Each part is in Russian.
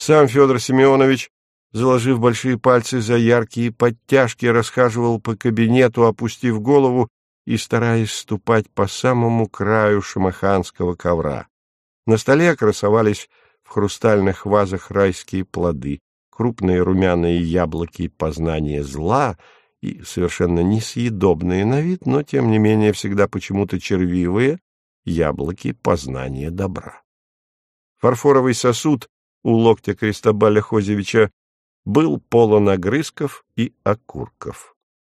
Сам Федор Семенович, заложив большие пальцы за яркие подтяжки, расхаживал по кабинету, опустив голову и стараясь ступать по самому краю шамаханского ковра. На столе красовались в хрустальных вазах райские плоды, крупные румяные яблоки познания зла и совершенно несъедобные на вид, но, тем не менее, всегда почему-то червивые яблоки познания добра. Фарфоровый сосуд у локтя Кристобаля Хозевича был полон огрызков и окурков.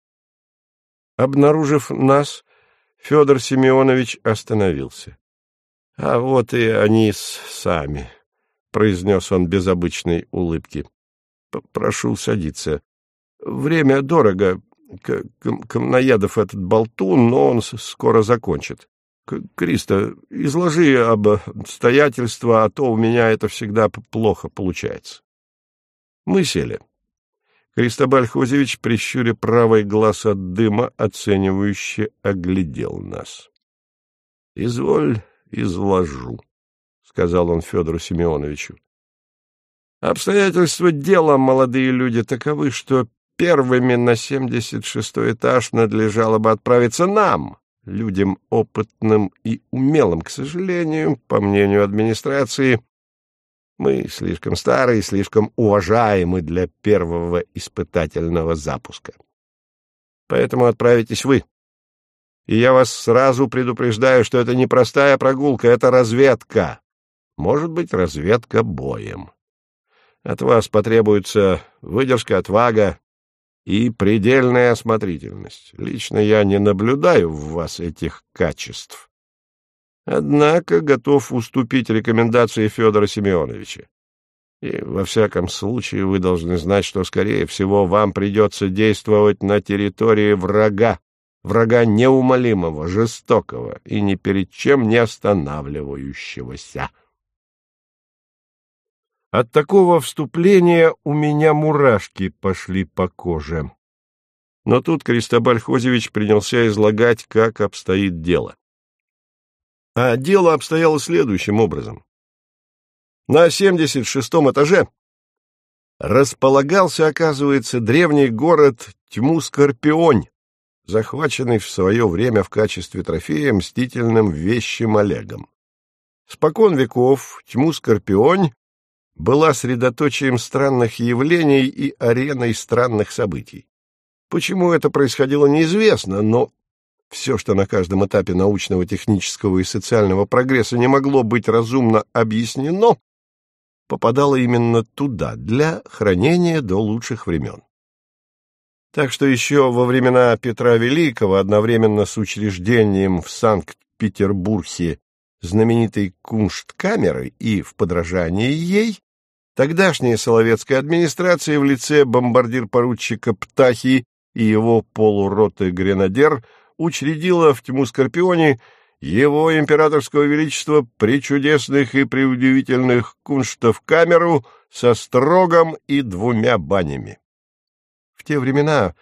Обнаружив нас, Федор Семенович остановился. — А вот и они сами, — произнес он без обычной улыбки. — Прошу садиться. Время дорого. Камноядов этот болтун, но он скоро закончит. Кристо, изложи обстоятельства, а то у меня это всегда плохо получается. Мы сели. Кристобаль Хозевич, прищуря правый глаз от дыма, оценивающе оглядел нас. — Изволь, изложу, — сказал он Федору Семеновичу. — Обстоятельства дела, молодые люди, таковы, что первыми на 76-й этаж надлежало бы отправиться нам, людям опытным и умелым. К сожалению, по мнению администрации, мы слишком старые и слишком уважаемы для первого испытательного запуска. Поэтому отправитесь вы. И я вас сразу предупреждаю, что это не простая прогулка, это разведка. Может быть, разведка боем. От вас потребуется выдержка, отвага и предельная осмотрительность. Лично я не наблюдаю в вас этих качеств. Однако готов уступить рекомендации Федора Семеновича. И во всяком случае вы должны знать, что, скорее всего, вам придется действовать на территории врага неумолимого, жестокого и ни перед чем не останавливающегося. От такого вступления у меня мурашки пошли по коже. Но тут Кристобаль Хозевич принялся излагать, как обстоит дело. А дело обстояло следующим образом. На 76-м этаже располагался, оказывается, древний город Тьму-Скорпионь, захваченный в свое время в качестве трофея мстительным вещим Олегом. Спокон веков Тьму-Скорпионь была средоточием странных явлений и ареной странных событий. Почему это происходило, неизвестно, но все, что на каждом этапе научного, технического и социального прогресса не могло быть разумно объяснено, попадало именно туда, для хранения до лучших времен. Так что еще во времена Петра Великого, одновременно с учреждением в Санкт-Петербурге знаменитой Куншткамеры и в подражании ей, тогдашняя соловецкая администрация в лице бомбардир-поручика Птахи и его полуроты гренадер учредила в Тьму-Скорпионе его императорского величества пречудесных и преудивительных кунштов камеру со строгом и 2 банями. В те времена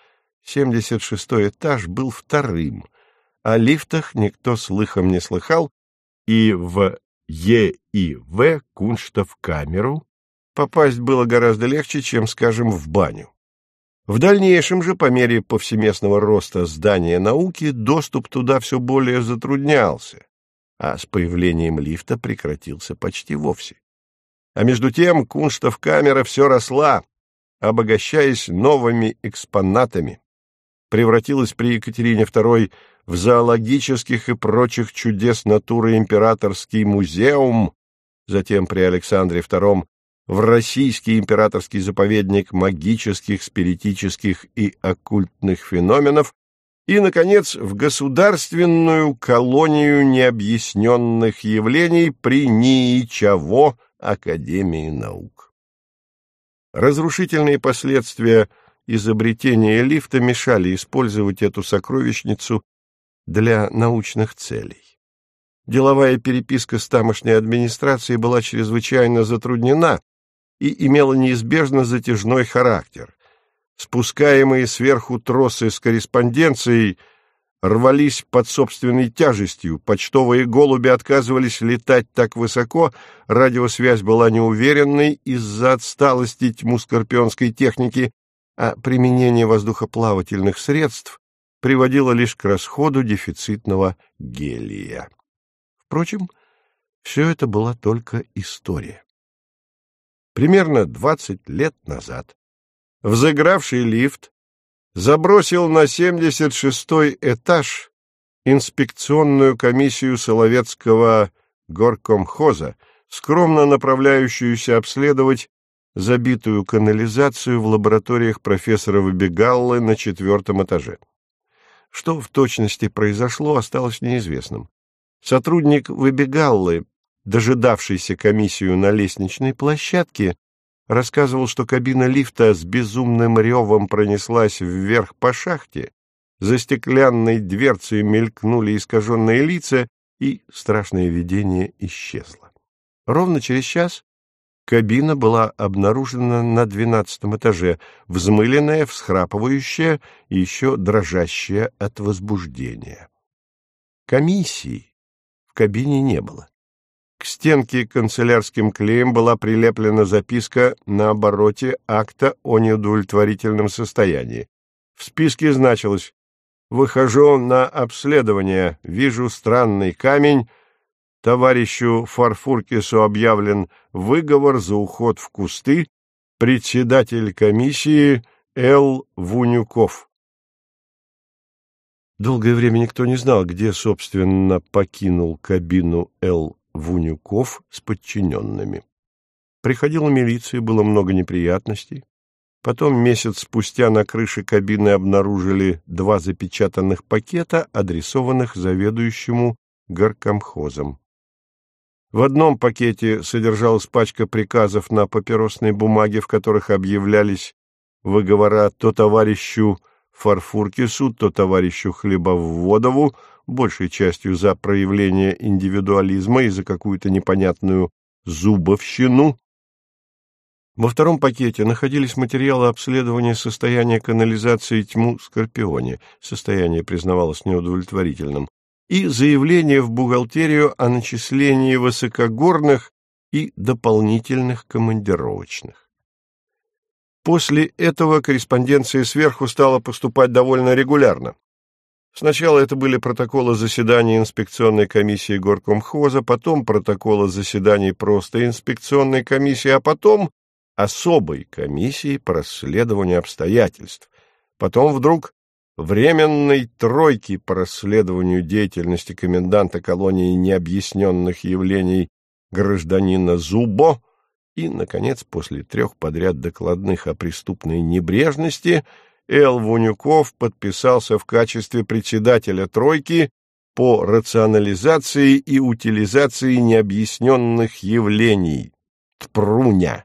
76-й этаж был вторым, о лифтах никто слыхом не слыхал, и в Е и В кунштов камеру попасть было гораздо легче, чем, скажем, в баню. В дальнейшем же, по мере повсеместного роста здания науки, доступ туда все более затруднялся, а с появлением лифта прекратился почти вовсе. А между тем Кунштов камера все росла, обогащаясь новыми экспонатами, превратилась при Екатерине II в зоологических и прочих чудес натуры императорский музеум, затем при Александре II в Российский императорский заповедник магических, спиритических и оккультных феноменов и, наконец, в государственную колонию необъясненных явлений при НИИ-ЧАВО Академии наук. Разрушительные последствия изобретения лифта мешали использовать эту сокровищницу для научных целей. Деловая переписка с тамошней администрацией была чрезвычайно затруднена и имела неизбежно затяжной характер. Спускаемые сверху тросы с корреспонденцией рвались под собственной тяжестью, почтовые голуби отказывались летать так высоко, радиосвязь была неуверенной из-за отсталости тьму-скорпионской техники, а применение воздухоплавательных средств приводило лишь к расходу дефицитного гелия. Впрочем, все это была только история. Примерно 20 лет назад взыгравший лифт забросил на 76-й этаж инспекционную комиссию Соловецкого горкомхоза, скромно направляющуюся обследовать забитую канализацию в лабораториях профессора Выбегаллы на 4-м этаже. Что в точности произошло, осталось неизвестным. Сотрудник Выбегаллы, дожидавшийся комиссию на лестничной площадке, рассказывал, что кабина лифта с безумным ревом пронеслась вверх по шахте, за стеклянной дверцей мелькнули искаженные лица, и страшное видение исчезло. Ровно через час кабина была обнаружена на 12-м этаже, взмыленная, всхрапывающая и еще дрожащая от возбуждения. Комиссии в кабине не было. К стенке канцелярским клеем была прилеплена записка на обороте акта о неудовлетворительном состоянии. В списке значилось: «Выхожу на обследование, вижу странный камень, товарищу Фарфуркису объявлен выговор за уход в кусты, председатель комиссии Л. Вунюков». Долгое время никто не знал, где, собственно, покинул кабину Л. Вунюков с подчиненными. Приходила милиция, было много неприятностей. Потом месяц спустя на крыше кабины обнаружили 2 запечатанных пакета, адресованных заведующему горкомхозом. В одном пакете содержалась пачка приказов на папиросной бумаге, в которых объявлялись выговора то товарищу Фарфуркису, то товарищу Хлебоводову, большей частью за проявление индивидуализма и за какую-то непонятную зубовщину. Во втором пакете находились материалы обследования состояния канализации Тьму-Скорпионе, состояние признавалось неудовлетворительным, и заявление в бухгалтерию о начислении высокогорных и дополнительных командировочных. После этого корреспонденция сверху стала поступать довольно регулярно. Сначала это были протоколы заседаний инспекционной комиссии горкомхоза, потом протоколы заседаний просто инспекционной комиссии, а потом особой комиссии по расследованию обстоятельств. Потом вдруг временной тройки по расследованию деятельности коменданта колонии необъясненных явлений гражданина Зубо, и, наконец, после 3 подряд докладных о преступной небрежности Л. Вунюков подписался в качестве председателя тройки по рационализации и утилизации необъясненных явлений. Тпруня.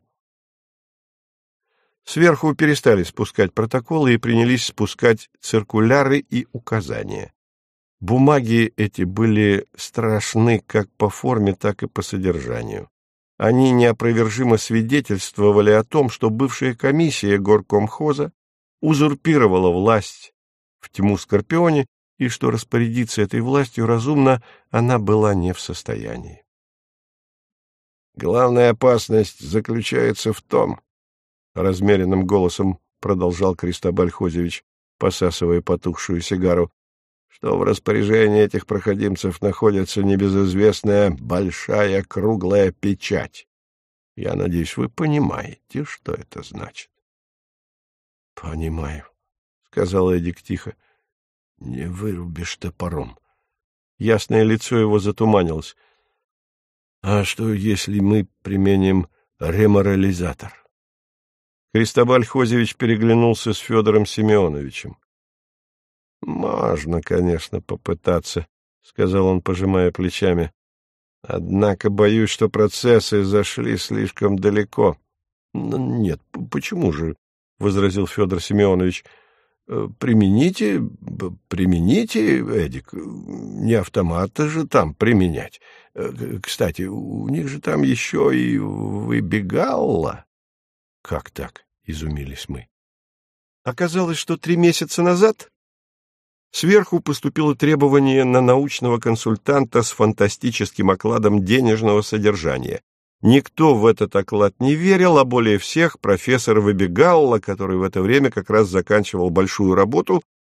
Сверху перестали спускать протоколы и принялись спускать циркуляры и указания. Бумаги эти были страшны как по форме, так и по содержанию. Они неопровержимо свидетельствовали о том, что бывшая комиссия горкомхоза узурпировала власть в Тьму-Скорпионе и что распорядиться этой властью разумно она была не в состоянии. «Главная опасность заключается в том, — размеренным голосом продолжал Кристобаль Хозевич, посасывая потухшую сигару, — что в распоряжении этих проходимцев находится небезызвестная большая круглая печать. Я надеюсь, вы понимаете, что это значит. — Понимаю, — сказал Эдик тихо. — Не вырубишь топором. Ясное лицо его затуманилось. — А что, если мы применим реморализатор? Кристобаль Хозевич переглянулся с Федором Семеновичем. — Можно, конечно, попытаться, — сказал он, пожимая плечами. — Однако боюсь, что процессы зашли слишком далеко. — Нет, почему же? — возразил Федор Семенович. — Примените, Эдик. Не автоматы же там применять. Кстати, у них же там еще и Выбегалла. — Как так? — изумились мы. Оказалось, что 3 месяца назад Сверху поступило требование на научного консультанта с фантастическим окладом денежного содержания. Никто в этот оклад не верил, а более всех профессор Выбегалла, который в это время как раз заканчивал большую работу,